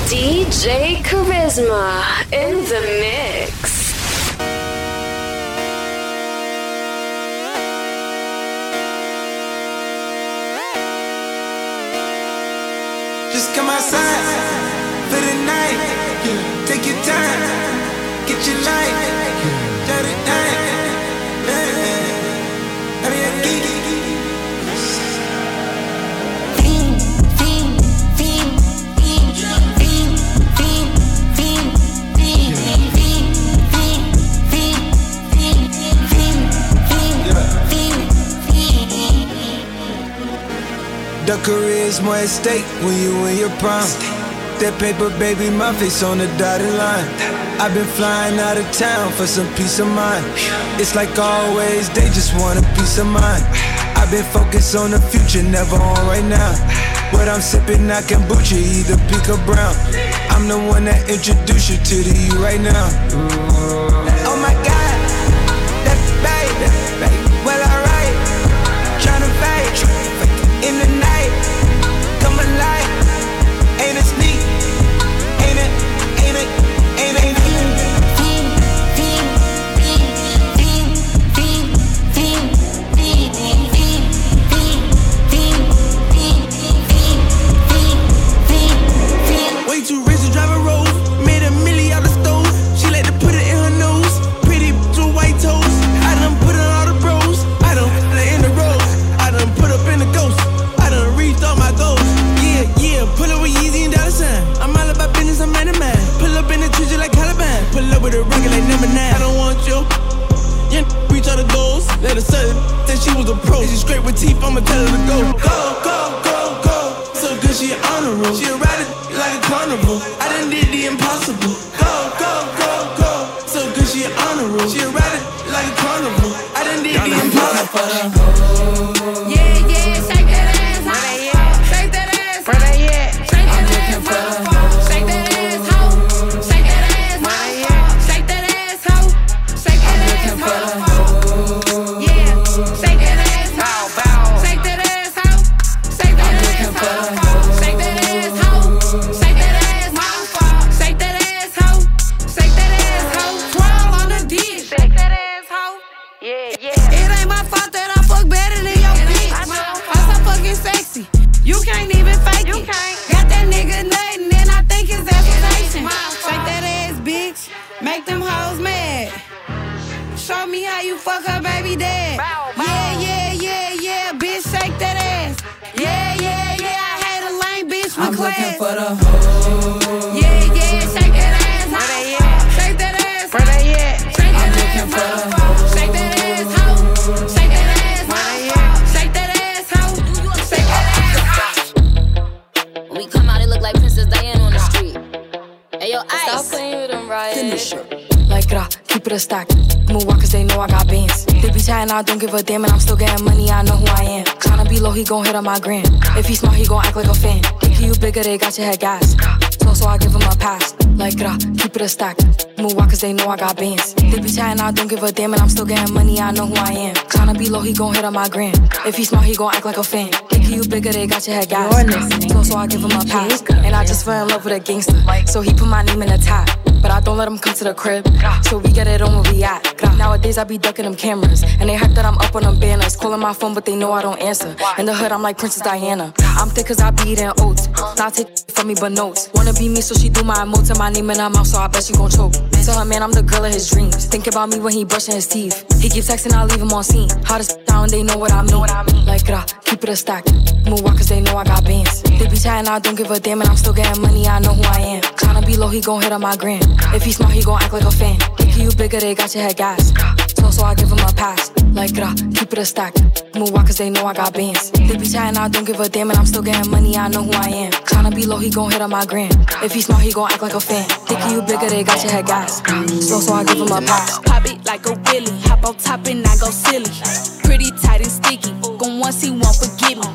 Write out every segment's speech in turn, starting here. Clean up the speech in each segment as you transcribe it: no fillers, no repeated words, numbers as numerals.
DJ Charisma in the mix. Just come outside for the night. Take your time, get your light. Shut it down. I mean, I geek. The career's more at stake when you in your prime. That paper, baby, my face on the dotted line. I've been flying out of town for some peace of mind. It's like always, they just want a peace of mind. I've been focused on the future, never on right now. What I'm sipping, I kombucha, either pink or brown. I'm the one that introduced you to the you right now. Oh my God, that's baby. Well, alright, tryna fight in the night, come alive. Ain't it sneak? Ain't it? Way too rich to drive a Rolls. Made $1 million out of stove. She like to put it in her nose. Pretty bitch with white toes. I done put on all the bros. I done put it in the road. I done put up in the ghost. I done reached all my goals. Yeah, pull up with Yeezy and $. I'm all about business, I'm man to man. Pull up in the trees like Caliban. Pull up with a rocket like number 9. I don't want you. Yeah, reach all the goals. Let her say she was a pro. She straight with teeth, I'ma tell her to go. Go. So good, she an honor roll. She a rider like a carnival. I done did the impossible. Go. So good, she an honor roll. She a rider like a carnival. I done did the impossible. Yeah, shake that ass, huh? Shake that ass, where they at? Shake that ass, huh? Shake that ass, ho. Shake that ass, huh? Shake that ass, ho. Shake that ass, ho. Yeah, shake that ass, ho. Shake that ass, ho. Shake that ass, ho. Shake that ass, ho. Shake that ass, ho. Shake that ass, ho. Shake that ass, ho. Twirl on the dick. Shake that ass, ho. Yeah. It ain't my fault that I fuck better than your bitch. I'm so fucking sexy. You can't even fake it. Got that nigga nuttin' and I think it's affirmation. Shake that ass, bitch. Make them hoes mad. Show me how you fuck her baby dad. Yeah, bitch, shake that ass. Yeah, I hate a lame bitch with class. I'm looking for the hoe. Yeah, shake that ass, ho. Shake that ass, Where they at? shake that ass, ho. Shake that ass, ho. Shake that ass, ho. Shake that ass, ho. Shake that ass, ho. When we come out, it look like Princess Diana on the street. Hey, yo, Ice. Stop playing with them, Riot. Like keep it a stack. Move walkers, they know I got bands. They be chatting, I don't give a damn, and I'm still getting money, I know who I am. Tryna be low, he gon' hit on my gram. If he smart, he gon' act like a fan. Think you bigger, they got your head gas. So I give him a pass. Like keep it a stack. Move walkers, they know I got bands. They be chatting, I don't give a damn, and I'm still getting money, I know who I am. Tryna be low, he gon' hit on my gram. If he smart, he gon' act like a fan. Think you bigger, they got your head gas. So I give him a pass. And I just fell in love with a gangster. So he put my name in the top. But I don't let them come to the crib, so we get it on where we at. Nowadays I be ducking them cameras, and they hype that I'm up on them banners. Calling my phone, but they know I don't answer. In the hood, I'm like Princess Diana. I'm thick cause I be eating oats. Not take from me, but notes. Wanna be me, so she do my emotes and my name in her mouth, so I bet she gon' choke. Tell her, man, I'm the girl of his dreams. Think about me when he brushing his teeth. He keep texting, I leave him on scene. Hottest down, they know what I mean. Like keep it a stack. Move walkers, they know I got bands. They be chatting, I don't give a damn, and I'm still getting money, I know who I am. Tryna be low, he gon' hit on my gram. If he smart, he gon' act like a fan. Think you bigger, they got your head gas. So I give him a pass. Like keep it a stack. Move walkers, they know I got bands. They be chatting, I don't give a damn, and I'm still getting money, I know who I am. Tryna be low, he gon' hit on my gram. If he smart, he gon' act like a fan. Think you bigger, they got your head gas. So I give him a pass. Pop it like a willy. Hop on top and I go silly. Pretty tight and sticky. Gon' once he won't forgive me.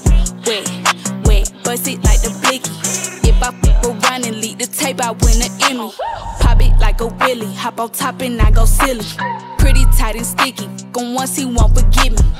Wet, bust it like the blicky. If I fuck around and leak the tape, I win an Emmy. Pop it like a willy. Hop on top and I go silly. Pretty tight and sticky. Gon' once he won't forgive me.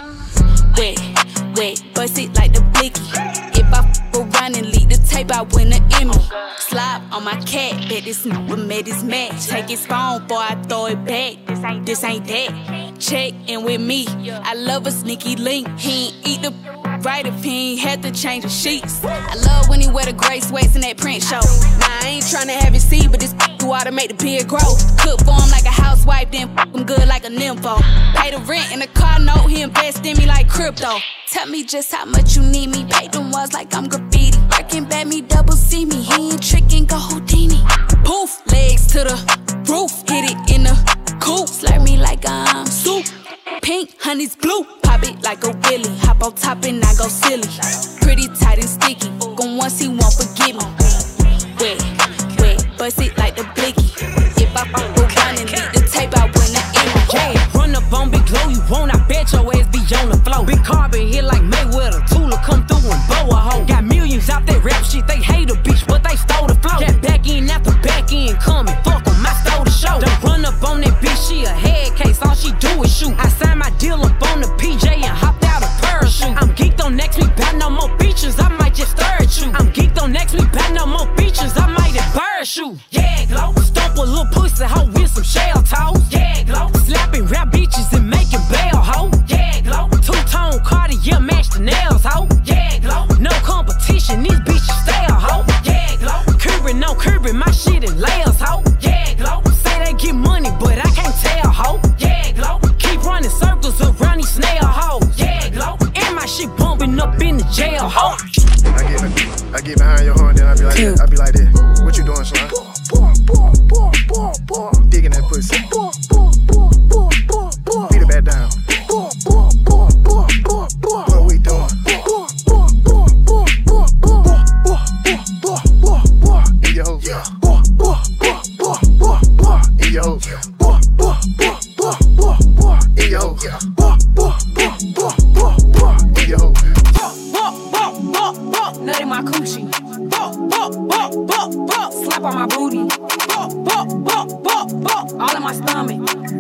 Wet, bust it like the blicky. If I fuck around and leak the tape, I win an Emmy. Slide on my cat. Bet this number made his match. Take his phone before I throw it back. This ain't that. Check in with me. I love a sneaky link. He ain't eat the right if he ain't had to change the sheets. I love when he wear the gray sweats in that print show. Nah, I ain't tryna have it see, but this do all to make the beard grow. Cook for him like a housewife, then him good like a nympho. Pay the rent in the car note, he invest in me like crypto. Tell me just how much you need me. Paint them walls like I'm graffiti. Working bad, me double see me. He ain't tricking, go Houdini. Poof, legs to the roof. Hit it in the coop. Slurp me like I'm soup. Pink, honey's blue. Pop it like a willy. Hop on top and I go silly. Pretty tight and sticky. Gon' once he won't forgive me. Wet, bust it like the blicky. If I fuck around and leave the tape, I win the image. Yeah, run up on Big Glow, you won't. I bet your ass be on the floor. Big carbon here like Mayweather. Tula come through and bow a hoe. Got millions out that rap shit. They hate a bitch, but they stole the flow. Got back in after back in coming. Fuck 'em, I stole the show. Don't run up on that bitch, she a head case. All she do is shoot. I signed my deal up on the PJ and hopped out a parachute. I'm geeked on next week, bout no more features. I might just stir at you. I'm geeked on next week, bout no more features. I might embarrass you. Yeah, Glow. Stomp a little pussy hoe with some shell toes. Yeah, Glow. Slapping rap bitches and making bail hoe. Yeah, Glow. Two-tone Cartier match the nails hoe. Yeah, Glow. No competition, these bitches stale hoe. Yeah, Glow. Curbing, no curbing, my shit in layers hoe. Yeah, Glow. Say they get money, but I can't tell hoe. Yeah, Glow. Keep running circles around these snail hoes. Yeah, Glow. And my shit bumping up in the jail hoe. I get behind your horn, then I be like that. I be like that. What you doing, Slime? Digging that pussy. Beat it back down. What we doing? In your hole. In your hole. In your hole. In your hole. Nut in my coochie. Slap on my booty. All in my stomach.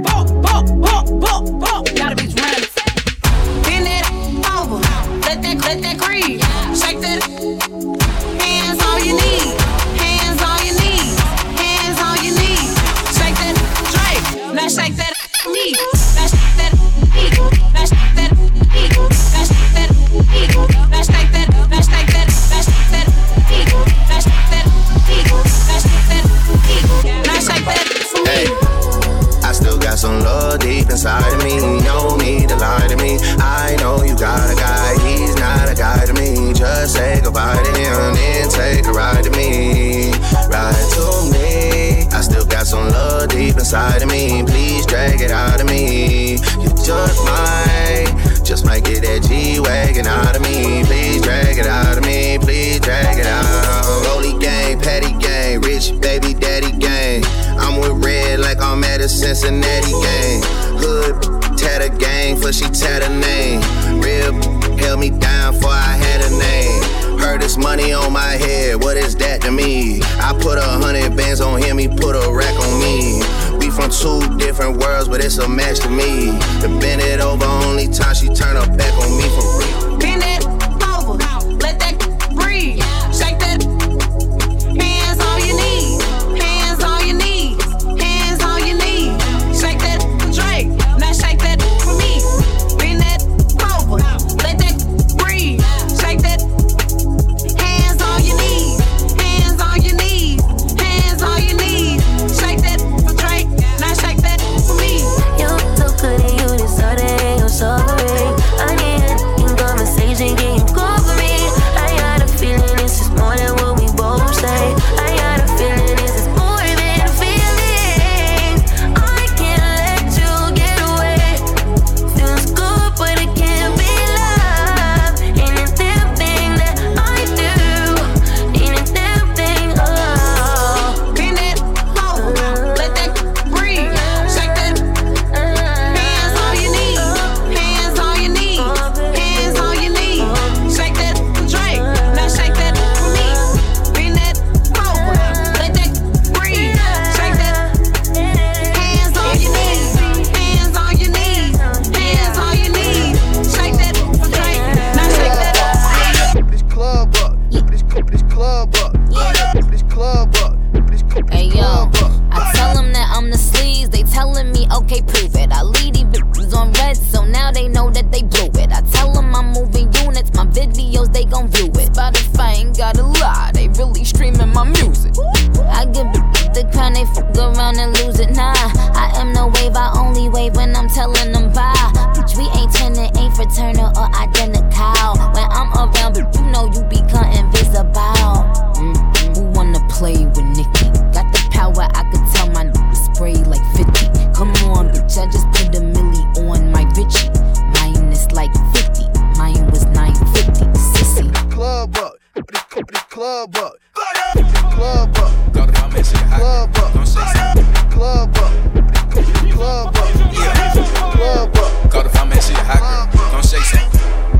Got a bitch running. Bend that over. Let that creep. Shake that. Hands on your knees. Hands on your knees. Hands on your knees. Shake that Drake. Now shake that knee. Now shake that knee. Now shake that knee. Now shake that knee. Now shake that. Now shake that. Now shake that knee. Now shake that knee. Now shake that knee. Now shake that for me. I still got some love deep inside of me. No need to lie to me. I know you got a guy, he's not a guy to me. Just say goodbye to him, then take a ride to me. Ride to me. I still got some love deep inside of me. Please drag it out of me. You just might get that G-Wagon out of me. Please drag it out of me. Please drag it out. Rolly gang, Patty gang, rich baby daddy gang. I'm with Red like I'm at a Cincinnati gang. Hood tatter gang, for she tat her name. Real held me down for I had a name. Heard this money on my head, what is that to me? I put 100 bands on him, he put a rack on me. We from two different worlds, but it's a match to me. To bend it over, only time she turn her back on me for real. Bend that over, let that breathe. Shake that. Hands on your knees. Hands on your knees. Hands on your knees. Shake that Drake. Now shake that for me. Bend that over, let that breathe. Shake that. Hands on your knees. Hands on your knees. Hands on your knees. Shake that for Drake. Now shake that for me. You too good and you deserve it. You're sorry. I need it. You got me the fame, got a lie. They really streaming my music. I give the crown, they fuck around and lose it. Nah, I am no wave, I only wave when I'm telling them bye. Bitch, we ain't turning, ain't fraternal or identical. When I'm around, but you know you become invisible. Who wanna play with Nicki? Got the power, I could tell my niggas spray like 50. Come on, bitch, I just put a milli on my Richie. Mine is like 50, mine was 950. Sissy. Club up, club up, club up. Go to my shit, club up, don't say something. Club up, club up, Yeah, club up. go to my shit, hot girl, don't say something.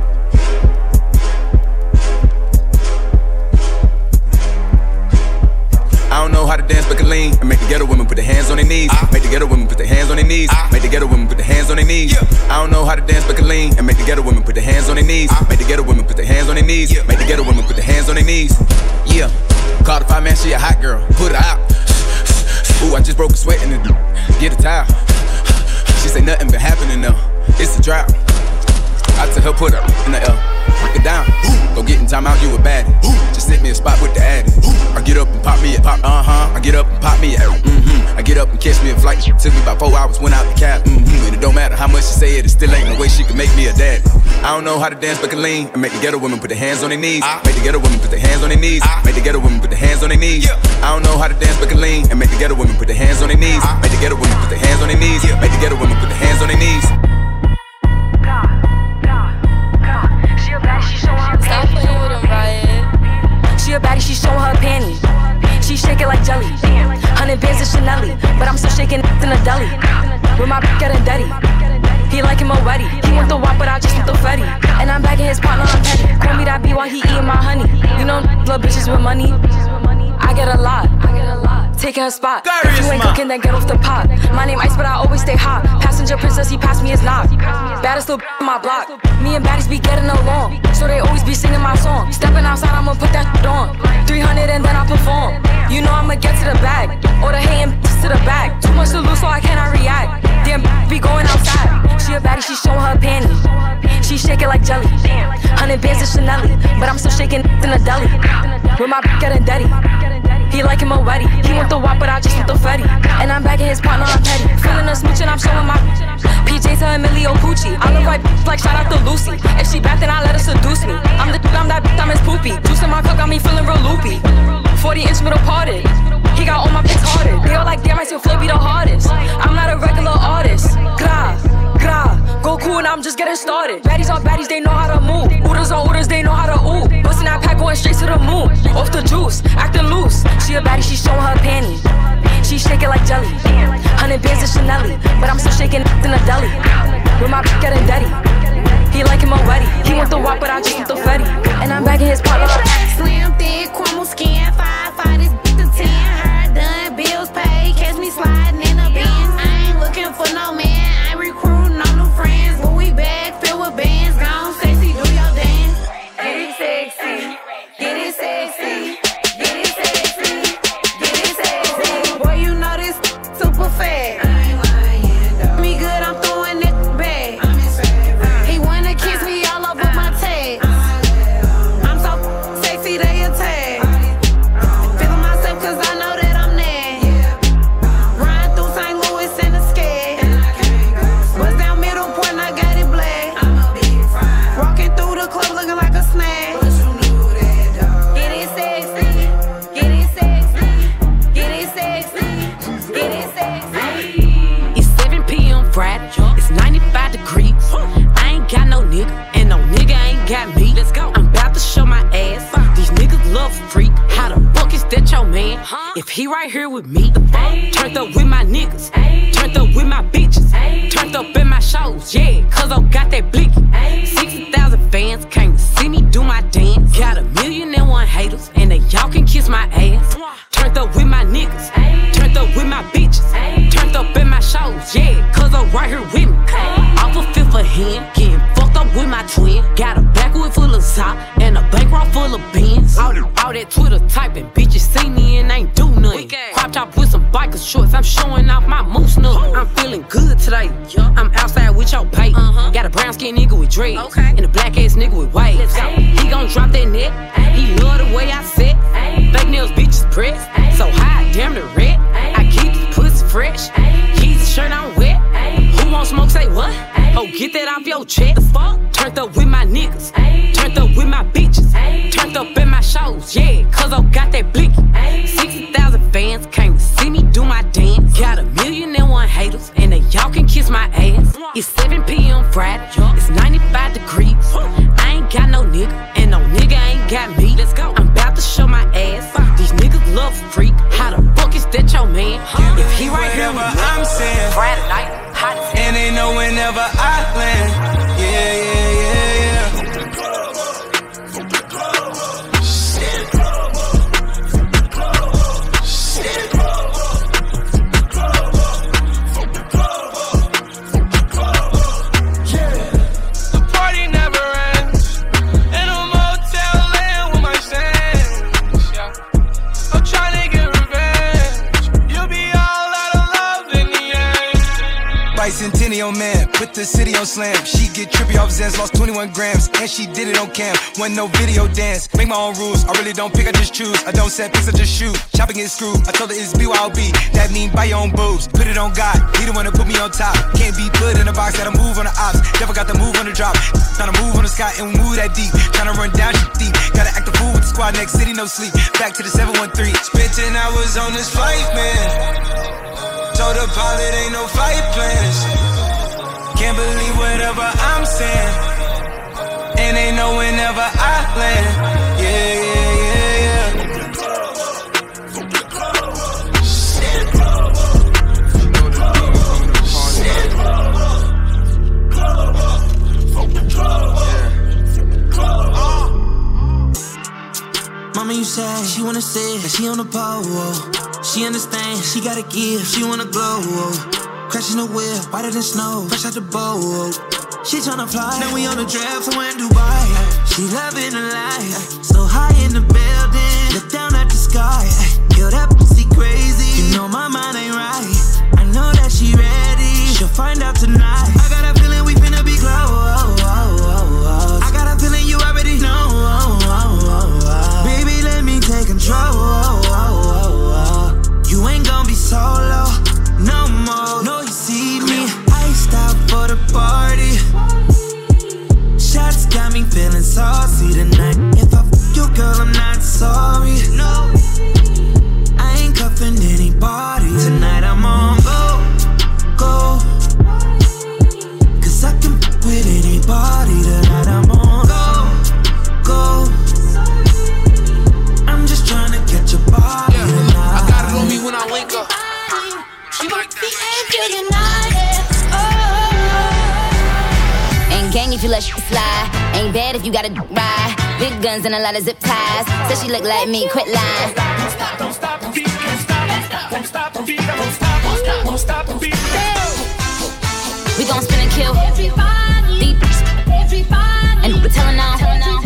I don't know how to dance, but can lean and make the ghetto women put their hands on their knees. Make the ghetto women put their hands on their knees. Make the ghetto women put their hands on their knees. I don't know how to dance, but can lean and make the ghetto women put their hands on their knees. Make the ghetto women put their hands on their knees. Make the ghetto women put their hands on their knees. Yeah, call the 5 man, she a hot girl, put her out. Ooh, I just broke a sweat in the get a towel. She say nothing been happening though, it's a drought. I tell her put her in the L, break it down. Go get in time out, you a baddie. Just hit me a spot with the addy. I get up and pop me a pop, I get up and pop me a I get up and catch me a flight. Took me about 4 hours, went out the cab. And it don't matter how much she say it, it still ain't no way she can make me a daddy. I don't know how to dance, but can lean and make the ghetto women put their hands on their knees. Make the ghetto women put their hands on their knees. Make the ghetto women put their hands on their knees. I don't know how to dance, but can lean and make the ghetto women put their hands on their knees. Make the ghetto women put their hands on their knees. Make the ghetto women put their hands on their knees. Stop playing with him, Riot. She a baddie, she showing her panties. She shake it like jelly. 100 bands of Chanel, but I'm still shaking in the deli. With my getting dirty. He like him already. He want the wop, but I just want the Fetty. And I'm bagging his partner, I'm petty. Call me that B while he eating my honey. You know, little bitches with money. I get a lot. Taking her spot. If you ain't cooking, then get off the pot. My name Ice, but I always stay hot. Passenger princess, he passed me his knock. Baddest little in my block. Me and baddies be getting along, so they always be singing my song. Stepping outside, I'ma put that on. 300 and then I perform. You know I'ma get to the bag. Or the hating to the back. Too much to lose, so I cannot react. Damn, be going outside. She a baddie, she showing her panties. She shake it like jelly. 100 bands of Chanel, but I'm still shaking in the deli. With my getting dirty. He like him already. He want the wop, but I just want the Fetty. And I'm bagging his partner, I'm petty. Feeling a smooch and I'm showing my PJ to Emilio Pucci. I look right like shout out to Lucy. If she bad, then I let her seduce me. I'm that I'm his poopy. Juice in my cup got me feeling real loopy. 40-inch middle parted. He got all my pics harder. They all like, damn, I still Flip be the hardest. I'm not a regular artist. Gra, go cool and I'm just getting started. Baddies are baddies, they know how to move. Ooders are ooders, they know how to ooh. Bustin' that pack going straight to the moon. Off the juice, acting loose. She a baddie, she showing her panties. She shake it like jelly. 100 bands of Chanel, but I'm still shaking in the deli. With my getting dirty. He like him already. He want the wop, but I just want the Fetty. And I'm bagging his partner. Slim, thick, caramel skin, 5'5", this bitch to 10. Her done, bills paid, catch me sliding in the Benz. I ain't looking for no man, I ain't recruiting no new friends. But we bag filled with bands, gone sexy, do your dance. Get it sexy, get it sexy, get it sexy, get it sexy. Boy, you know this super fat. Me good, I'm throwing it back. He wanna kiss me all over my tag. I'm so sexy, they attack. Feeling myself cause I know that I'm next. Riding through St. Louis in the skate. Bust down middle point, I got it black. Walking through the club looking like a snack. Get it sexy, get it sexy, get it sexy, get it sexy. It's 7 p.m. Friday, it's 95 degrees. I ain't got no nigga, and no nigga ain't got me. Let's go. I'm about to show my ass. These niggas love freak. How the fuck is that your man? If he right here with me, turned up with my niggas, turned up with my bitches, turned up in my shows, yeah, cause I got that blicky. 60,000 fans came to see me do my dance. Got 1,000,001 haters, and they y'all can kiss my ass. Turned up with my niggas, turned up with my bitches, turned up in my shows, yeah, cause I'm right here with me. Off a fifth of hand, getting fucked up with my twin. Got a backwood full of sock and a bankroll full of beans. All that Twitter typing, bitches see me and ain't do nothing. Crop top with some bikers, shorts, I'm showing off my moose nut. I'm feeling good today. I'm outside with your pay. Got a brown skin nigga with dreads, and a black ass nigga with waves. He gon' drop that net. He love the way I sit. Fake nails, bitches pressed. So high, damn the red. I keep the pussy fresh. Keys the shirt on wet. Who won't smoke? Say what? Oh, get that off your chest. Turned up with my niggas. Turned up with my bitches. Turned up in my shows, yeah, cause I got that blicky. 60,000 fans came to see me do my dance. Got 1,000,001 haters, and they y'all can kiss my ass. It's 7 p.m. Friday, it's 95 degrees. I ain't got no nigga, and no nigga ain't got me. Let's go. I'm about to show my ass. These niggas love freak. How the fuck is that your man? If he right here with me, I'm saying Friday night, hot as hell. And they know whenever I land. Yeah, yeah, yeah, yeah. Centennial man, put the city on slam. She get trippy off Zans, lost 21 grams, and she did it on cam. Wasn't no video dance, make my own rules. I really don't pick, I just choose. I don't set picks, I just shoot. Chopping is screwed. I told her it's BYOB. That mean buy your own boobs. Put it on God, he the one to put me on top. Can't be put in a box, gotta move on the ops. Never got the move on the drop. Tryna move on the sky and move that deep. Tryna run down shit deep. Gotta act the fool with the squad, next city, no sleep. Back to the 713. Spent 10 hours on this flight, man. Told the pilot ain't no flight plans. Can't believe whatever I'm saying. And they know whenever I land. Yeah, yeah, yeah, yeah. Mama, you say she wanna sit, that she on the pole. She understand, she gotta give, she wanna glow. Crashing the wheel, whiter than snow, fresh out the boat. She tryna fly, now we on the draft somewhere in Dubai. She loving the life, so high in the building. Look down at the sky, yo, that pussy crazy. You know my mind ain't right, I know that she ready. She'll find out tonight. I got a feeling we finna be close. I got a feeling you already know. Baby, let me take control. You ain't gon' be solo no more. No, you see me, I stop for the party. Shots got me feeling saucy tonight. If I fuck your girl, I'm not sorry. No, I ain't cuffing anybody. Tonight I'm on go. Cause I can fuck with anybody. Tonight I'm on go. I'm just tryna catch your body tonight. I got it on me when I link up. She like Ain't gang if you let shit slide. Ain't bad if you gotta ride. Big guns and a lot of zip ties. Said she look like me, quit lying. Don't stop, don't stop the beat, don't stop, don't stop the beat, don't stop, don't stop the beat. We gon' spin and kill. Deep. And we're telling now.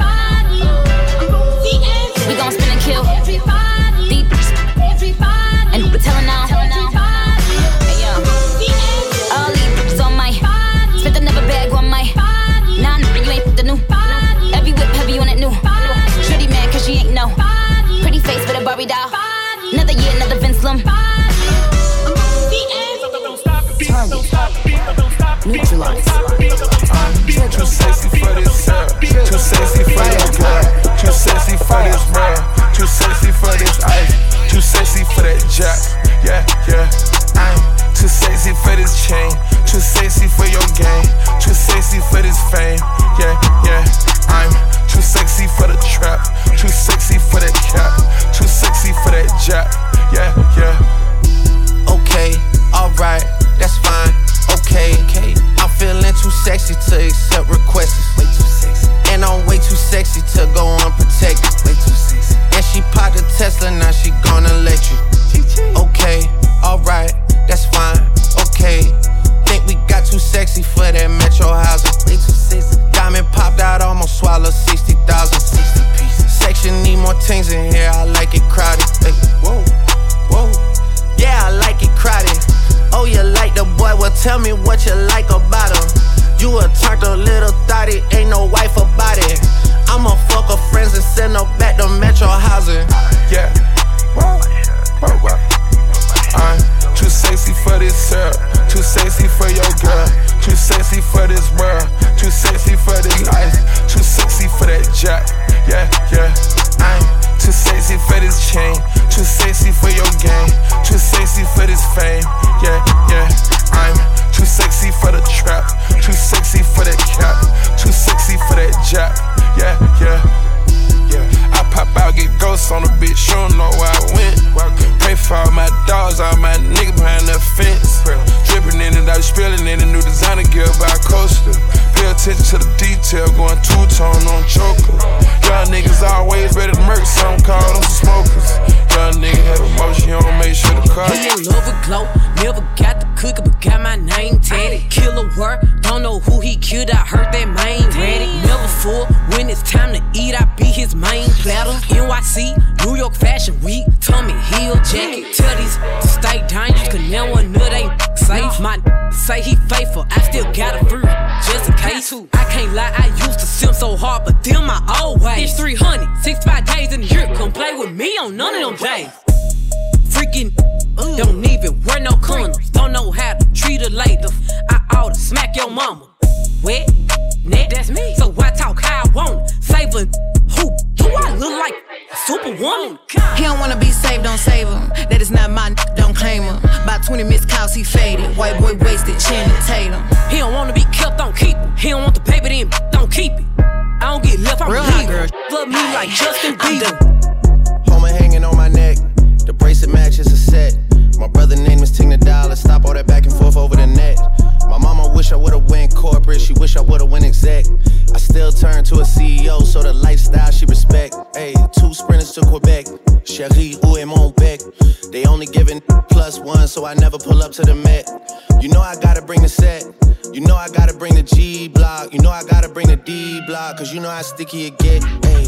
We gon' spin and kill. Deep. And we're telling now. All these bitches on my. Spent another bag on my. Nah, you ain't put the new. Every whip heavy on it new. Shorty mad cause she ain't know. Pretty face with a Barbie doll. Another year, another Vince Lum. Neutralize. Too sexy for this too sexy for this girl. Too sexy for this world. Too sexy for this ice. Too sexy for that jack. Yeah, yeah. I'm too sexy for this chain. Too sexy for your game. Too sexy for this fame. Yeah, yeah. I'm too sexy for the trap. Too sexy for that cap. Too sexy for that jack. Yeah, yeah. Okay, alright, that's fine. Okay, I'm feeling too sexy to accept requests. Way too sexy. And I'm way too sexy on housing. Yeah. I'm too sexy for this syrup, too sexy for your girl, too sexy for this world, too sexy for this life, too sexy for that jack. Yeah. I'm too sexy for this chain, too sexy for your game, too sexy for this fame. Yeah. I'm too sexy for the trap, too sexy for that cap, too sexy for that jack. Yeah. I pop out, get ghosts on the bitch, you don't know where I went. Pray for all my dogs, all my niggas behind the fence. Dripping in and out, spilling in the new designer gear by Coaster. Pay attention to the detail, going two-tone on choker. Young niggas always ready to murk, some call them smokers. Young nigga have emotion, you don't make sure the car. He ain't love a glow, never got the cookie, but got my name tatted. Killer work, don't know who he killed, I heard that main ready. Never full, when it's time to eat, I be his main platter. NYC, New York Fashion Week, Tommy Hill jacket. Tell these to stay dangerous, cause now one nut ain't safe. My say he faithful, I still got a fruit, just in case. I can't lie, I used to sim so hard, but them my old ways. It's 365 days in the year, come play with me on none of them days. Freaking, don't even wear no condoms, don't know how to treat a lady. I oughta smack your mama. Wet, neck, that's me. So I talk how I want it. Save a who? Do I look like a superwoman? He don't wanna be saved, don't save him. That is not my don't claim him. About 20 missed calls, he faded. White boy wasted, Channing Tatum. He don't wanna be kept, don't keep him. He don't want the paper, then don't keep it. I don't get left, I'm real hot girl. Love me like Justin Bieber. Home hanging on my neck. The bracelet match is a set. My brother name is Tina Dollar. Stop all that back and forth over the net. My mama wish I would've went corporate. She wish I would've went exec. I still turn to a CEO, so the lifestyle she respect. Hey, 2 sprinters to Quebec. Cherie, où est mon bec? They only giving +1, so I never pull up to the Met. You know I gotta bring the set. You know I gotta bring the G block. You know I gotta bring the D block. Cause you know how sticky it get. Hey.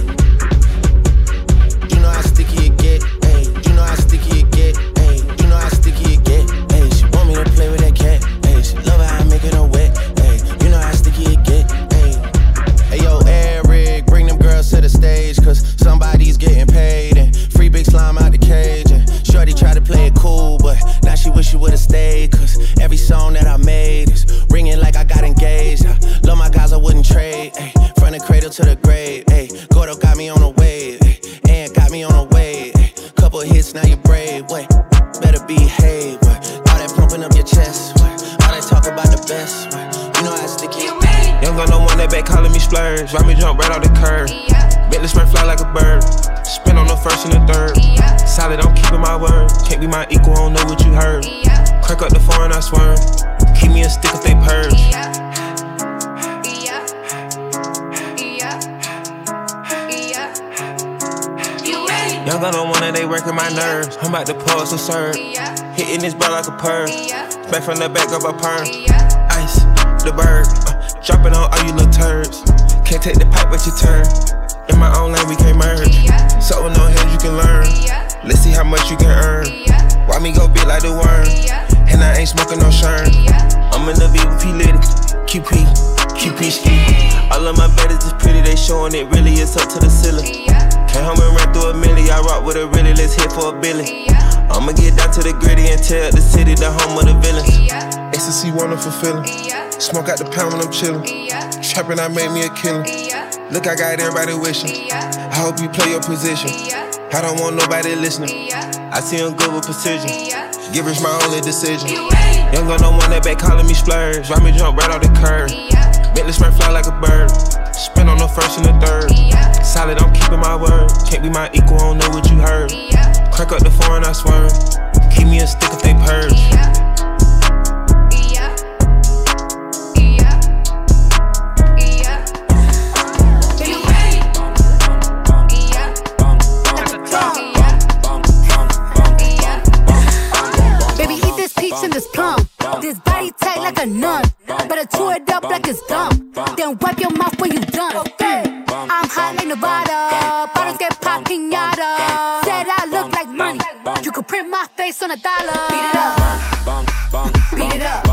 You know how sticky it get. Hey. You know how sticky it get. Hey. You know how sticky it get. Hey. She want me to play with that cat. Hey. She love how I make it on wet. Hey. You know how sticky it get. Hey. Hey yo, Eric, bring them girls to the stage. Cause somebody's getting paid. And free big slime out the cage. And shorty tried to play it cool, but now she wish she would've stayed. Cause every song that I made is ringing like I got engaged. I love my guys, I wouldn't trade. Ay, from the cradle to the grave. Ay, Gordo got me on a wave. Ay, and got me on a wave. Ay, couple hits, now you brave. Wait, better behave. What? All that pumping up your chest. What? All that talk about the best. What? You know how sticky. Young gun, no one that back calling me splurge. Ride me jump right off the curb. Bentley spring fly like a bird. Spin on the first and the third. Solid, I'm keeping my word. Can't be my equal, I don't know what you heard. Crack up the foreign, I swear. Keep me a stick if they purge. Young gun, no one that they working my nerves. I'm about to pull some serve. Hitting this bar like a perm. Back from the back of a perm. Ice, the bird. Dropping on all you little turds. Can't take the pipe, but you turn. In my own lane, we can't merge. So with no hands, you can learn. Let's see how much you can earn. Why me go big like the worm? And I ain't smoking no shern. I'm in the VP Liddy. QP ski. All of my baddies is pretty, they showing it really, it's up to the ceiling. Came home and ran through a milli, I rock with a really, let's hit for $1 billion. I'ma get down to the gritty and tell the city the home of the villains. Ecstasy, wonderful feeling. Smoke out the pound when I'm chillin'. Trappin', I made me a killer. Look, I got everybody wishing. I hope you play your position. I don't want nobody listening. I see him good with precision. Give us my only decision. Young gun, no one that back calling me splurge. Ride me jump right off the curb. Bentley spring fly like a bird. Spin on the first and the third. Solid, I'm keeping my word. Can't be my equal, I don't know what you heard. Crack up the foreign, I swear. Keep me a stick if they purge. And this plum, this body tight like a nun. Better chew it up like it's gum. Then wipe your mouth when you done. I'm hot like Nevada. Bottles get pop pinata. Said I look like money. You could print my face on $1. Beat it up. Beat it up.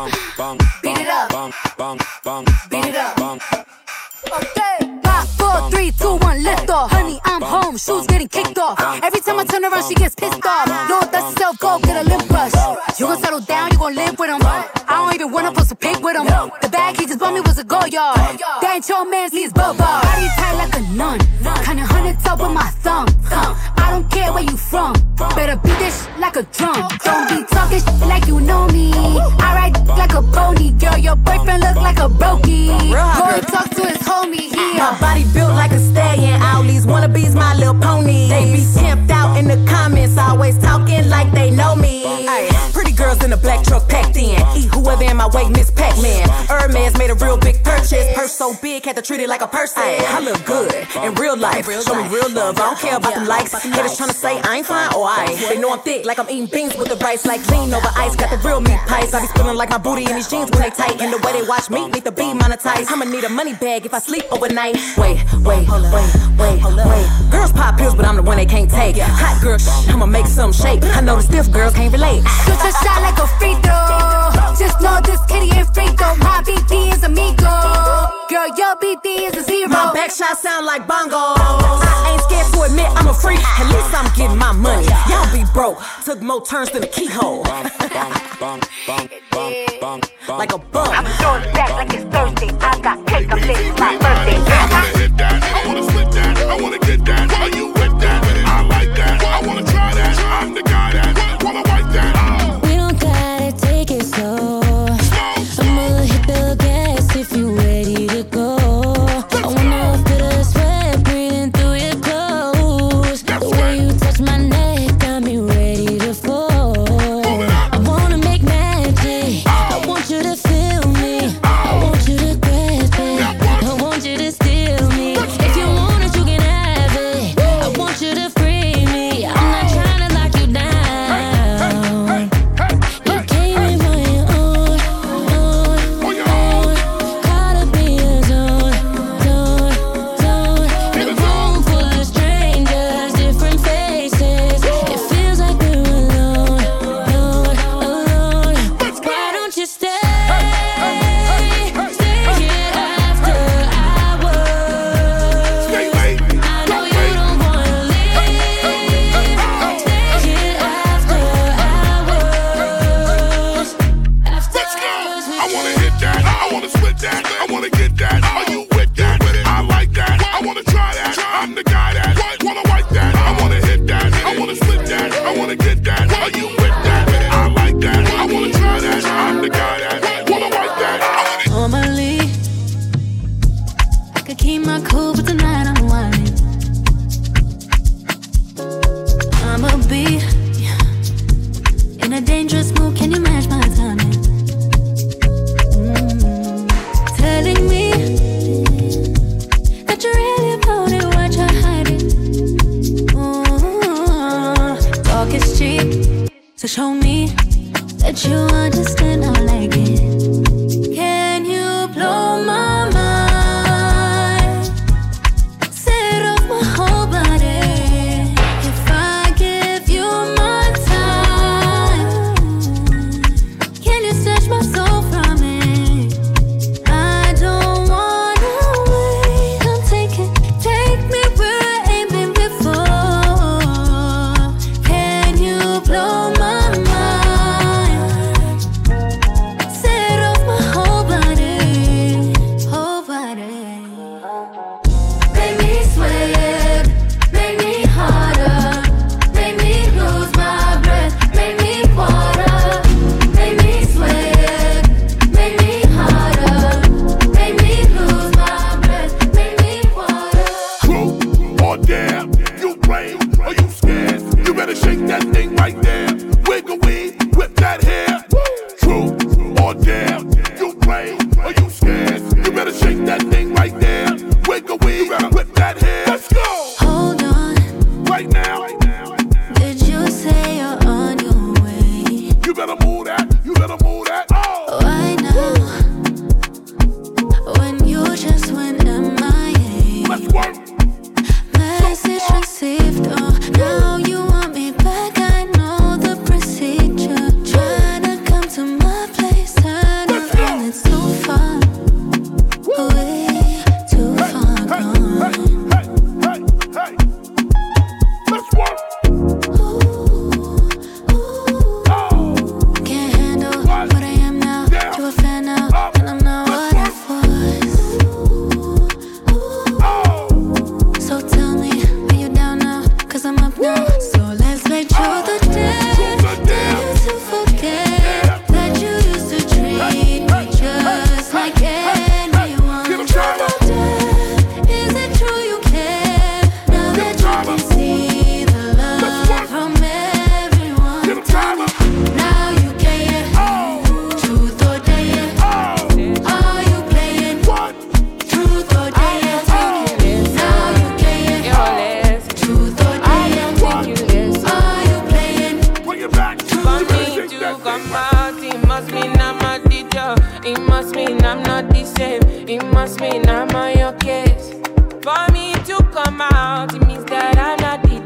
Beat it up. Beat it up. Okay. 5, 4, 3, 3, 2, 1, lift off. Honey, I'm home, shoes getting kicked off. Every time I turn around, she gets pissed off. Don't let yourself go, get a lip brush. You gon' settle down, you gon' live with him. I don't even wanna post a pic with him. The bag he just bought me was a go yard. That ain't your man's, he's bubba. Body tight like a nun. Kinda hundred top with my thumb. I don't care where you from. Better beat this shit like a drum. Don't be talking shit like you know me. I ride like a pony. Girl, your boyfriend look like a brokey. Go and talk to his homie here. My body built like a stallion. All these wannabes, my little pony. They be pimped out in the comments, always talking like they know me. Ay, pretty girls in a black truck packed in. Eat whoever in my way, Miss Pac-Man. Hermes made a real big purchase. Purse so big, had to treat it like a person. I look good in real life. Show me real love. I don't care about them likes. Haters tryna say I ain't fine or I ain't. They know I'm thick, like I'm eating beans with the rice, like lean over ice. Got the real meat pies. I be spilling like my booty in these jeans when they tight. And the way they watch me need to be monetized. I'ma need a money bag if I sleep overnight. Wait. Girls pop pills, but I'm the one they can't take. Hot girl, I'ma make some shake. I know the stiff girls can't relate. Shoot your shot like a free throw. Just know this kitty ain't free throw. My BD is amigo. Girl, your BD is a zero. My back shot sound like bongos. I ain't scared to admit I'm a freak. At least I'm getting my money. Y'all be broke. Took more turns than a keyhole. Like a bum. I'm throwing back like it's Thursday. I got cake up late, it's my birthday. I wanna hit that, I wanna split that, I wanna get that. Are you with that? I like that, I wanna try that. I'm the guy that wanna wipe that. We don't gotta take it slow. I'ma hit the gas if you ready to go. I wanna feel the sweat breathing through your clothes. The way you touch my neck got me ready to fall. I wanna make magic. I want you to feel me. I want you to grasp it. I want you to steal me. If you want it, you can have it. I want you to free me. I'm not trying to lock you down. You came in on your own. Caught up in your zone. In a room full of strangers, different faces. It feels like we're alone. Why don't you stay? Stay here after hours. Stay late. I know you don't wanna leave. Stay here after hours. Let's go. I wanna hit that, I wanna split that, I wanna get that. Are you with that? I like that, I wanna try that. I'm the guy that wanna wipe that. I wanna hit that, I wanna split that, I wanna get that. Are you with that? I like that, I wanna try that. I'm the guy that wanna wipe that. Normally, I could keep my cool, but tonight I'm whining. I'ma be in a dangerous mood. Can you match my timing? Telling me that you're really about it, what you're hiding. Talk is cheap, so show me that you understand I like it. Can you blow my mind? Set off my whole body. If I give you my time, can you snatch my soul from it? I don't wanna wait. Come take me where I ain't been before. Can you blow my mind? Set off my whole body, whole body. Make me sweat, make me harder, make me lose my breath, make me water, make me sweat, make me harder, make me lose my breath, make me water. True or dare, you brave or you scared? You better shake that thing right there. Wiggle weed, whip that hair. True or dare, you brave or you scared? You better shake that thing right there. Wiggle weed, you better whip that hair. Let's go. Hold on, Right now. did you say you're on your way? You better move that. You better move that. Oh. Why now? When you just went MIA. Let's work. Message received, oh, now you want me back. I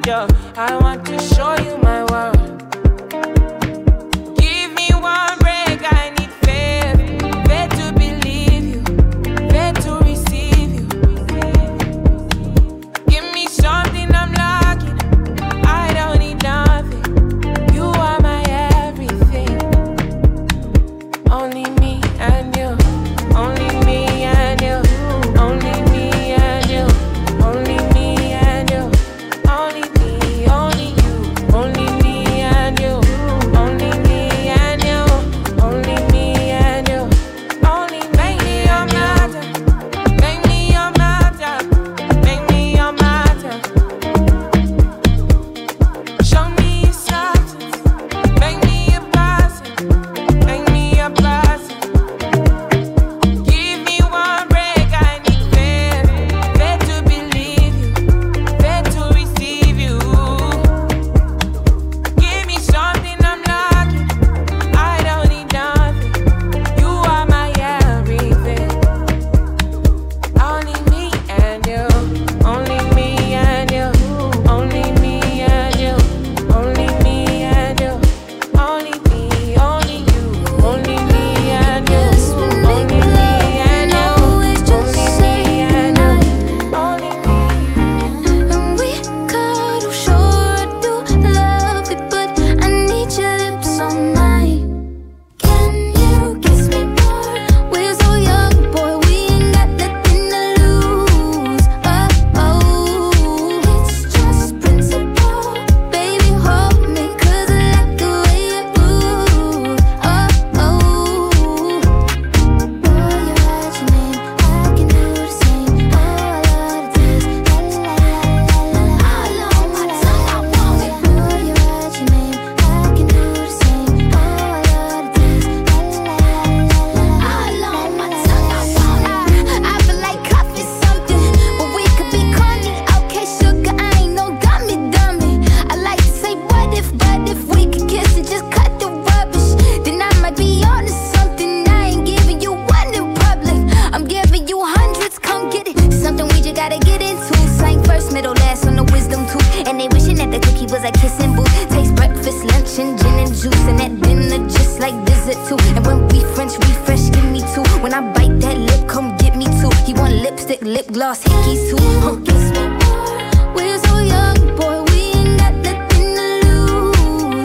yo. I want to show you my world. Give me one break, I need faith. Faith to believe you, faith to receive you. Give me something I'm lacking, I don't need nothing. You are my everything. Only me and you, only me and you, only me and you, only me and you, only me, only you, only me and you, only me and you, only me and you, only make me your matter, make me your matter, make me your matter. Show me your substance, make me a person, make me a person. Give me one break, I need faith, faith to believe you, faith to receive you. Give me something I'm lacking, I don't need nothing. You are my everything. Only me and you, only me and you, only me and you, only me and you, only me, only you, only me and you, only me and you, Always just say goodnight. only me. And we cuddle, sure I do love it, but I need your lips all night. Can you kiss me more? We're so young, boy, we ain't got nothing to lose. It's just principle. Baby, hold me, 'cause I like the way you move. Boy, you write your name, I can do the same. Oh, I love the taste. La la la la la. All on my tongue, I want it. Boy, you write your name, I can do the same. Oh, I love the taste. La la la la la. All on my tongue, I want it. I feel like coffee something, but we could be corny. Okay, sugar, I ain't no dummy. I like to say what if, but if we could kiss and just cut the rubbish, then I might be on to something. I ain't giving you one in public, I'm giving you hundreds. Come get it, something we just gotta get into. Slang first, middle, last on the wisdom tooth. And they wishing that the cookie was a kissing booth. Taste breakfast, lunch, and gin and juice, and that dinner just like dessert too. And when we French refresh, give me two. When I bite that lip, come get me two. He want lipstick, lip gloss, hickeys too. Kiss me more. We're so young, boy, we ain't got nothing to lose.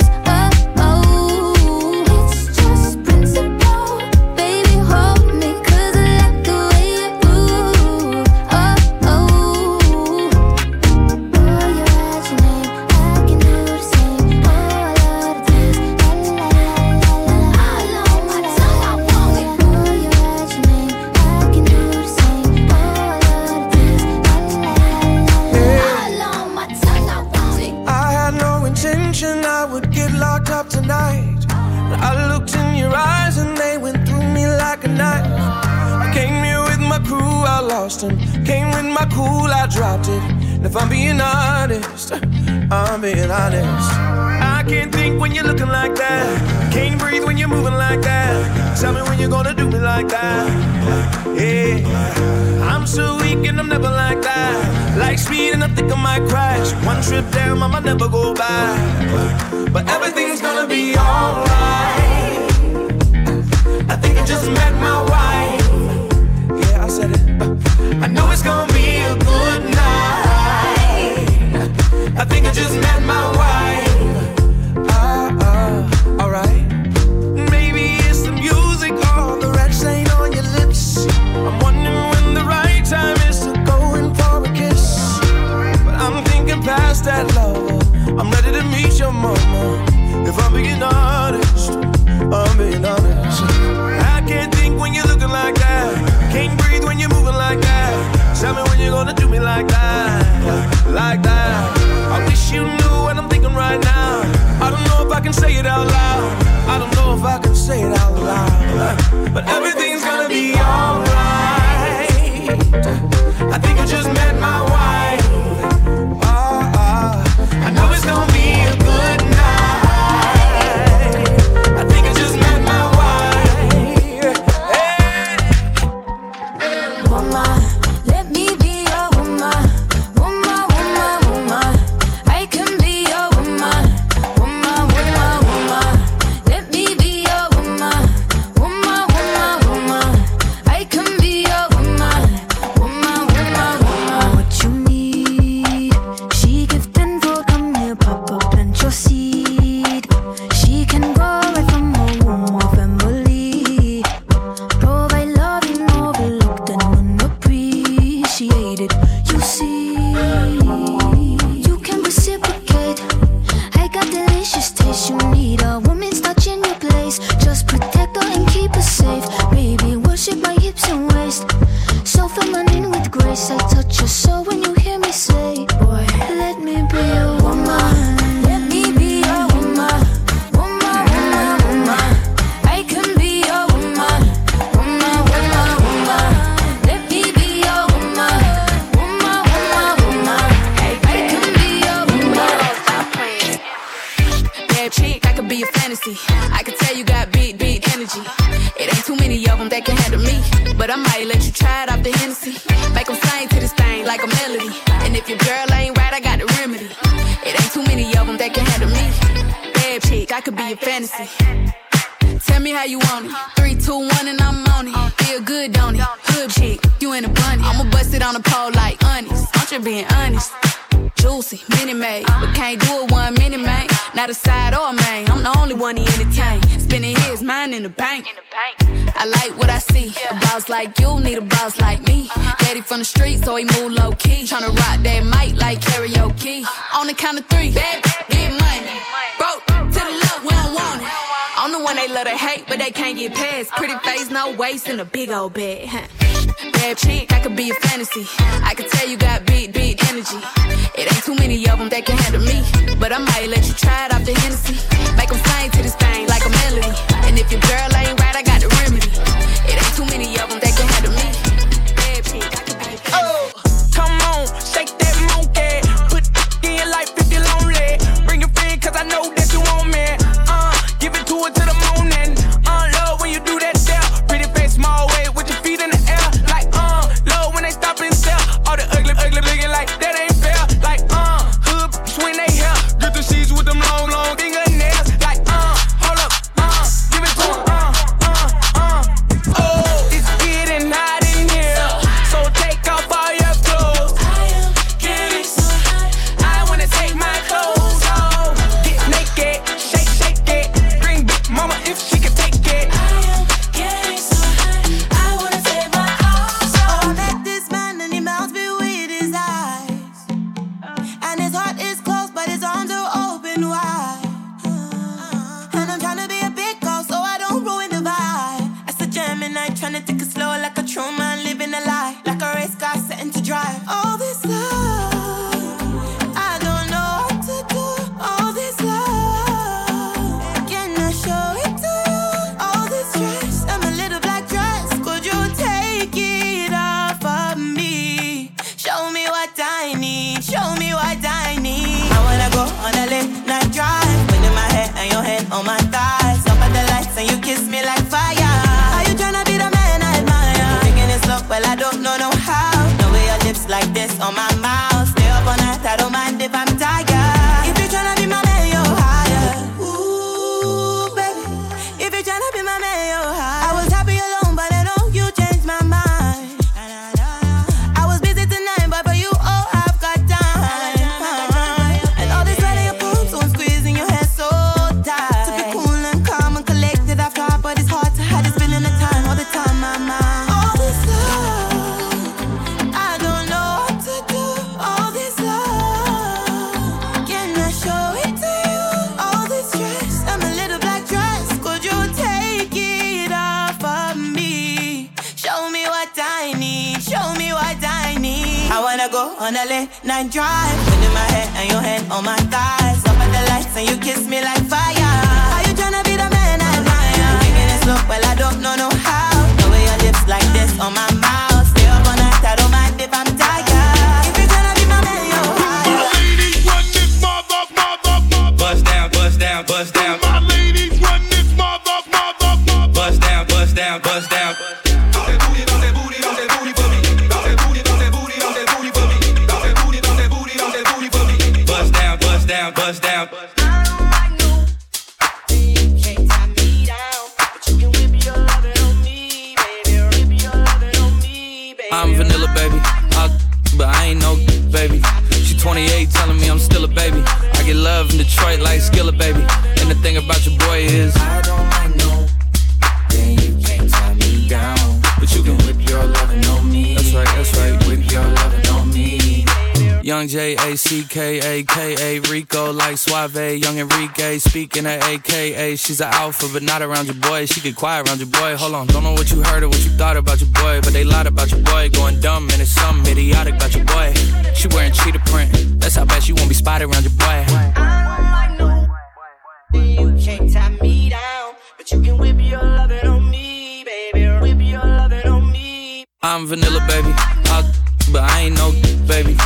It's just principle. Baby, hold me, 'cause I like the way you move. Boy, you write your name, I can do the same. Oh, I love the taste. La la la la la. All on my tongue, I want it. Boy, you write your name, I can do the same. Oh, I love the taste. La la la la. All on my tongue, I want it. I had no intention I would get locked up tonight. I looked in your eyes and they went through me like a knife. I came here with my crew, I lost him. Came with my cool, I dropped it. And if I'm being honest, I'm being honest. I can't think when you're looking like that. Can't breathe when you're moving like that. Tell me when you're gonna do me like that. Yeah, I'm so weak and I'm never like that. Like speed and I think I might crash. One trip down, I might never go back. But everything's gonna be alright. I think I just met my wife. Yeah, I said it. I know it's gonna be a good night. I think I just met my wife. Alright. Maybe it's the music or the red stain on your lips. I'm wondering when the right time is to go in for a kiss. But I'm thinking past that, lover. I'm ready to meet your mama. If I'm being honest, I'm being honest. I can't think when you're looking like that. Can't breathe when you're moving like that. Tell me when you're gonna do me like that. Like that. I wish you knew what I'm thinking right fantasy. I can tell you got big energy. It ain't too many of them that can handle me. But I might let you try it off the Hennessy. Make them sing to this thing like a melody. And if your girl ain't right, I got the remedy. It ain't too many of them that can handle me. Bad chick, I could be your fantasy. Tell me how you want it. 3, 2, 1 and I'm on it. Feel good, don't it? Hood chick, you in a bunny. I'ma bust it on the pole like honest. I'm just being honest. Juicy, mini-made, but can't do it 1 minute, man. Not a side or a main, I'm the only one he entertain. Spending his mind in the bank. I like what I see. A boss like you need a boss like me. Daddy from the street, so he move low-key. Tryna rock that mic like karaoke. On the count of 3, get money. Broke to the left, we don't want it. I'm the one they love to hate, but they can't get past. Pretty face, no waist, and a big old bag. Bad chick, I could be a fantasy. I can tell you got big energy. It ain't too many of them that can handle me. But I might let you try it off the Hennessy. Make them sing to this thing like a melody. And if your girl ain't right, I got the remedy. It ain't too many of them that can handle me. Bad chick, I could be a fantasy. Oh, come on, shake that monkey. Put in your life if you're lonely. Bring your friend, cause I know that you want me. Give it to her to the morning. Love when you do that there. Pretty face, small way with your feet in the air. Like, love when they stop and stare. All the ugly looking like that ain't fair. Like, hood between they hair. Get the sheets with them long fingernails. Like, hold up, give it to her. Oh, it's getting hot in here. So take off all your clothes. I am getting so hot. I wanna take my clothes off. Get naked, shake it. Bring Big Mama if she can take it. I am getting so hot. I wanna take my clothes off. Oh, let this man and he mouth be with his eyes. And his heart is closed, but his arms are open wide. And I'm tryna be a big girl, so I don't ruin the vibe. As a Gemini, tryna take it slow like a true man living a lie. Like a race car setting to drive. All this love, I don't know what to do. All this love, can I show it to you? All this stress, I'm a little black dress. Could you take it off of me? Show me what I need. Show me what I need. I wanna go on a late night drive. Wind in my hair and your head on my thighs. Up at the lights and you kiss me like fire. Are you tryna be the man I admire? Thinking it's love, well I don't know how. No way your lips like this on my mouth. Stay up all night, I don't mind if I'm tired. If you're tryna be my man, you're higher. Ooh, baby. If you're tryna be my man, you're higher. I was happy alone, but I know you changed my mind. I was busy tonight, but for you, oh, I've got time. And all this sweat in your palms, so I'm squeezing your hair so tight. To be cool and calm and collected, I've tried, but it's hard to hide this feeling of time all the time, my mind. All this love, I don't know what to do. All this love, can I show it to you? All this stress, I'm a little black dress. Could you take it off of me? Show me what I need. Show me what I need. I wanna go on a late night drive. Wind in my hair and your head on my thighs. Up at the lights and you kiss me like fire. Are you tryna be the man I admire? Thinking it's love, well I don't know how. The way your lips like this on my mouth. Stay up all night, I don't mind if I'm tired. If you're tryna be my man, you're higher. My ladies run this mother. Bust down, bust down, bust down. My ladies run this mother. Bust down, bust down, bust down. Bounce that booty for me. Bounce that booty for me. Bounce that booty for me. Bounce that booty for me. Bust down, bust down, bust down. I'm vanilla, baby. But I ain't no baby. She 28, telling me I'm still a baby. I get love in Detroit like Skillet, baby. And the thing about your boy is I don't like no, then you can't tie me down. But you can whip your lovin' on me. That's right, whip your lovin' on me. Young J-A-C-K-A-K-A Rico like Suave, young Enrique speaking at AKA. She's an alpha but not around your boy. She get quiet around your boy. Hold on, don't know what you heard or what you thought about your boy, but they lied about your boy. Going dumb and it's something idiotic about your boy. She wearing cheetah print, that's how bad she won't be spotted around your boy. I don't like no, you can't tie me down, but you can whip your lovin' on me, baby. Whip your lovin' on me. I'm vanilla, baby, but I ain't no baby. She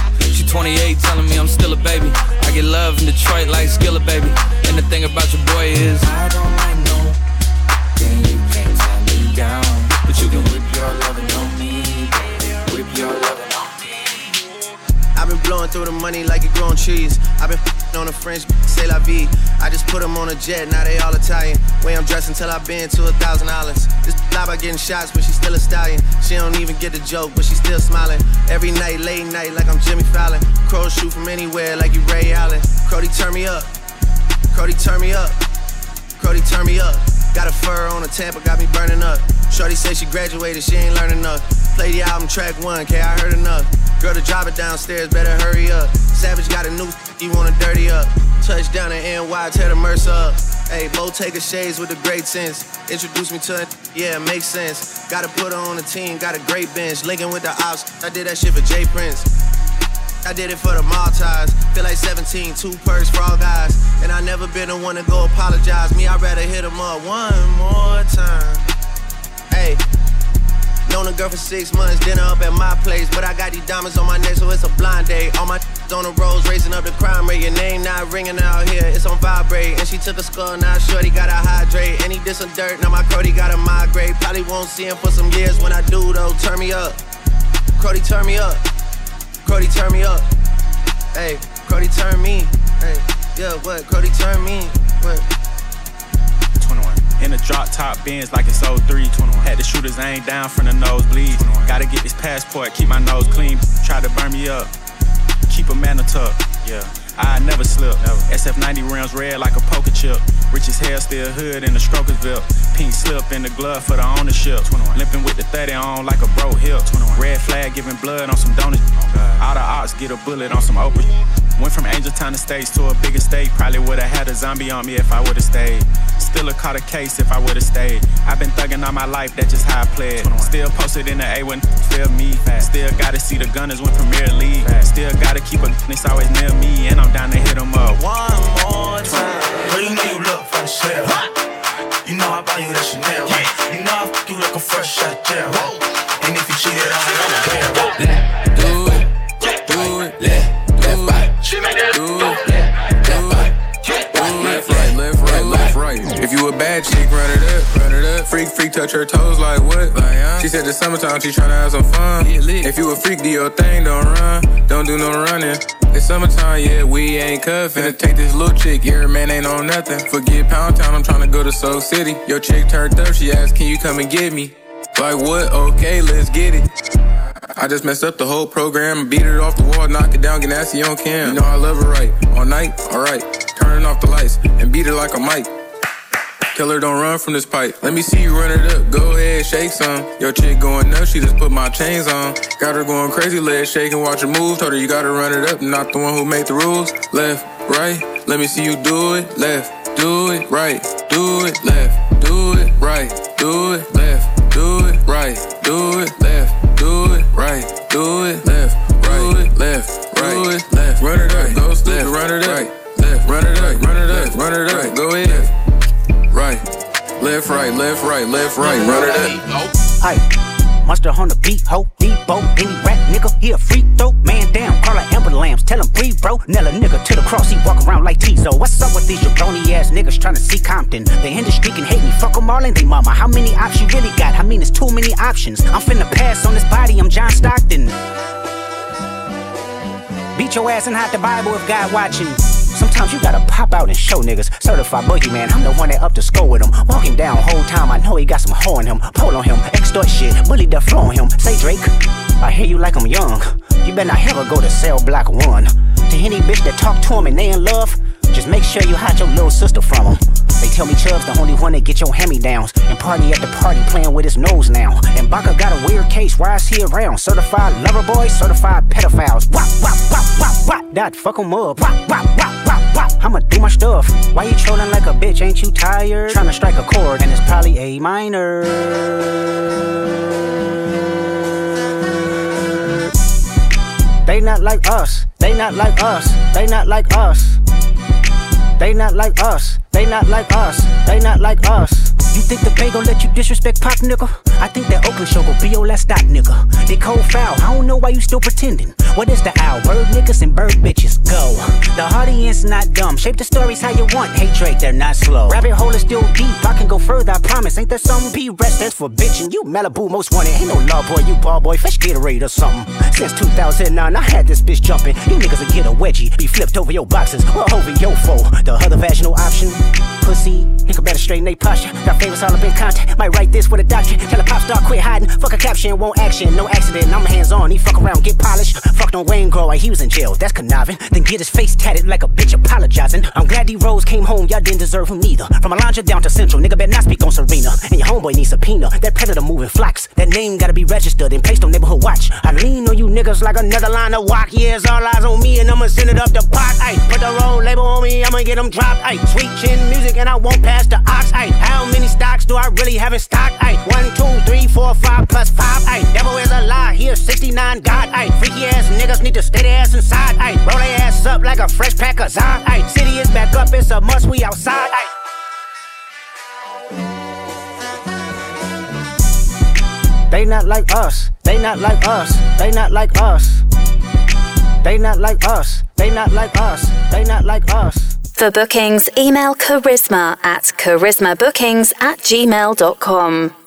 28 telling me I'm still a baby. I get love in Detroit like Skillet, baby. And the thing about your boy is I don't like no, then you can't tie me down. But you can whip your lovin' on me, baby. Whip your lovin' on me. I've been blowing through the money like it growing trees. I've been on a French, say la vie. I just put them on a jet, now they all Italian. Way I'm dressed until I've been to $1,000. This lie about getting shots, but she still a stallion. She don't even get the joke, but she still smiling. Every night, late night, like I'm Jimmy Fallon. Crows shoot from anywhere, like you Ray Allen. Crody, turn me up. Crody, turn me up. Crody, turn me up. Got a fur on a Tampa, got me burning up. Shorty said she graduated, she ain't learning enough. Play the album track 1, K, I heard enough. Girl, to drive it downstairs, better hurry up. Savage got a new, he wanna dirty up. Touchdown in NY, tear the Mercer up. Hey, Bo take a shades with a great sense. Introduce me to it, yeah, it makes sense. Gotta put her on the team, got a great bench. Linking with the ops, I did that shit for Jay Prince. I did it for the Maltese. Feel like 17, 2 perks for all guys. And I never been the one to go apologize. Me, I'd rather hit him up one more time. Hey. Known a girl for 6 months, dinner up at my place. But I got these diamonds on my neck, so it's a blind date. All my on the roads, raising up the crime rate. Your name not ringing out here, it's on vibrate. And she took a skull, now shorty gotta hydrate. And he did some dirt, now my Crody gotta migrate. Probably won't see him for some years. When I do though, turn me up. Crody, turn me up. Crody, turn me up. Hey, Crody, turn me. Hey, yeah, what? Crody, turn me. What? 21. In a drop top Benz like it's 03. 21. Had the shooters aimed down from the nosebleeds. Gotta get this passport, keep my nose clean. Try to burn me up, keep a man a tuck. Yeah, I never slip. SF90 rims red like a poker chip. Rich as hell, still hood in the Strokersville. Pink slip in the glove for the ownership. 21. Limping with the 30 on like a bro hip. 21. Red flag giving blood on some donuts. All the ops get a bullet on some Oprah. Went from Angel Town Estates to a big estate. Probably would've had a zombie on me if I would've stayed. Still've caught a case if I would've stayed. I've been thugging all my life, that's just how I played. Still posted in the A when feel me. Still gotta see the Gunners win Premier League. Still gotta keep a it's always near me. And I'm down to hit them up one more time. Girl, you know you look for the sale. You know I buy you that Chanel. You know I fuck you like a fresh shot jail. And if you cheated, I don't care. Do it, left right. She make that do it, left right. If you a bad chick, run it up. Freak, touch her toes like what? She said the summertime, she tryna have some fun. If you a freak, do your thing, don't run. Don't do no running. It's summertime, yeah, we ain't cuffin'. Finna take this little chick, yeah, man ain't on nothing. Forget Pound Town, I'm tryna go to Soul City. Your chick turned up, she asked, can you come and get me? Like what? Okay, let's get it. I just messed up the whole program. Beat it off the wall, knock it down, get nasty on cam. You know I love her right. All night, alright. Turning off the lights and beat it like a mic. Tell her don't run from this pipe. Let me see you run it up. Go ahead, shake some. Your chick going nuts, she just put my chains on. Got her going crazy, legs shaking, watch her move. Told her you gotta run it up, not the one who made the rules. Left, right, let me see you do it. Left, do it, right, do it, left, do it, right, do it, left, do it, right, do it, left, do it, right, do it, left, right, left, right, left. Run it up, go stupid, run it up, left, run it up, run it up, run it up, go ahead. Right, left, right, left, right, left, right, run it up. Aye, monster on the beat, ho, Debo, any rap nigga, he a freak throw, man down, call her Amber Lambs, tell him breathe, bro. Nella nigga to the cross, he walk around like Tizo. What's up with these jabroni ass niggas tryna see Compton? The industry can hate me, fuck them all and they mama. How many options you really got? I mean, it's too many options. I'm finna pass on this body, I'm John Stockton. Beat your ass and hide the Bible if God watching. Sometimes you gotta pop out and show niggas. Certified boogeyman, I'm the one that up to score with him. Walking down whole time, I know he got some hoe in him. Pull on him, extort shit, bully the flow on him. Say Drake, I hear you like I'm young. You better not ever go to cell block 1. To any bitch that talk to him and they in love, just make sure you hide your little sister from him. They tell me Chubb's the only one that get your hand-me-downs. And party at the party playing with his nose now. And Baca got a weird case, why is he around? Certified lover boys, certified pedophiles. Wop, wop, wop, wop, wop. That fuck him up. Wop, wop, wop, wop, wop. I'ma do my stuff. Why you trolling like a bitch, ain't you tired? Tryna strike a chord and it's probably A minor. They not like us, they not like us, they not like us. They not like us, they not like us, they not like us. You think the Bay gon' let you disrespect Pop, nigga? I think that Oakland show gon' be your last stop, nigga. They cold foul, I don't know why you still pretending. What is the owl? Bird niggas and bird bitches, go. The audience not dumb, shape the stories how you want. Hey Drake, they're not slow. Rabbit hole is still deep, I can go further, I promise. Ain't that something? P-Rest stands for bitchin'. You Malibu most wanted, ain't no love boy, you ball boy, fresh Gatorade or something. Since 2009, I had this bitch jumping. You niggas will get a wedgie, be flipped over your boxes, or over your foe. The other vaginal option, pussy, nigga better straighten they posture. Got favors all up in contact, might write this with a doctrine. Tell a pop star quit hiding, fuck a caption, won't action. No accident, I'm hands on, he fuck around, get polished. Fucked on Wayne Grow, he was in jail, that's conniving. Then get his face tatted like a bitch apologizing. I'm glad D-Rose came home, y'all didn't deserve him neither. From Alondra down to Central, nigga better not speak on Serena. And your homeboy needs subpoena, that predator moving flocks. That name gotta be registered and placed on neighborhood watch. I lean on you niggas like another line of walk. Yeah, it's all eyes on me and I'ma send it up the pot. Ay, put the road label on me, I'ma get them dropped. Ay, sweet chin music and I won't pass the ox. Ay, how many stocks do I really have in stock? Ay, 1, 2, 3, 4, 5 plus 5. Ay, devil is a lie, here 69 God. Ay, freaky ass niggas need to stay their ass inside. Ay, roll their ass up like a fresh pack of Zod. Ay, city is back up, it's a must, we outside. Ay. They not like us, they not like us, they not like us. They not like us, they not like us, they not like us. For bookings, email charisma@charismabookings@gmail.com.